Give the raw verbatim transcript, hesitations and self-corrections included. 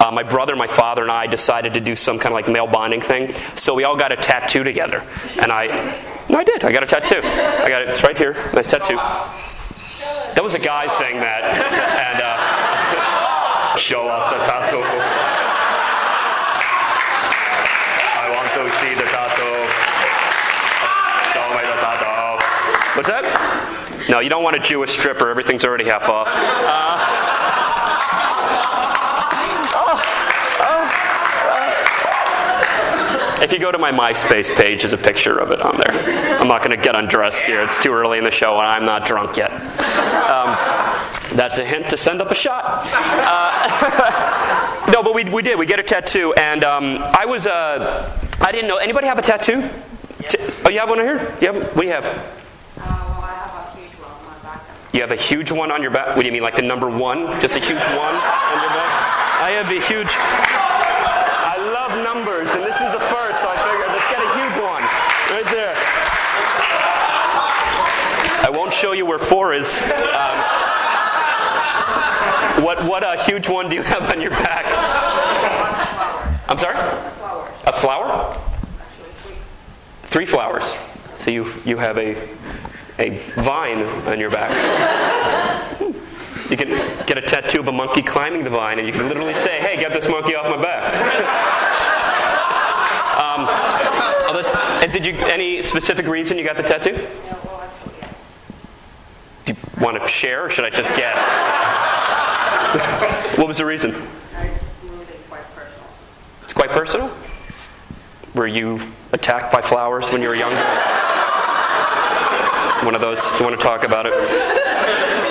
uh, my brother, my father, and I decided to do some kind of like male bonding thing. So we all got a tattoo together. And I, no, I did. I got a tattoo. I got it. It's right here. Nice tattoo. That was a guy saying that. And uh, show us the tattoo. I want to see the tattoo. Show me the tattoo. What's that? No, you don't want a Jewish stripper. Everything's already half off. Uh, If you go to my MySpace page, there's a picture of it on there. I'm not going to get undressed here. It's too early in the show, and I'm not drunk yet. Um, that's a hint to send up a shot. Uh, no, but we we did. We get a tattoo, and um, I was. Uh, I didn't know. Anybody have a tattoo? T- oh, you have one right here? Do you have? What do you have? Uh, well, I have a huge one on my back. You have a huge one on your back? What do you mean, like the number one? Just a huge one on your back? I have a huge. I love numbers, and this is the first, so I figured let's get a huge one right there. I won't show you where four is. Um, what what a huge one do you have on your back? I'm sorry? A flower? Actually, three. Three flowers. So you you have a a vine on your back. You can get a tattoo of a monkey climbing the vine, and you can literally say, "Hey, get this monkey off my back." um, oh, that's, and did you any specific reason you got the tattoo? Yeah, well, actually, yeah. Do you want to share, or should I just guess? What was the reason? It's really quite personal. It's quite personal? Were you attacked by flowers when you were younger? One of those. Do you want to talk about it?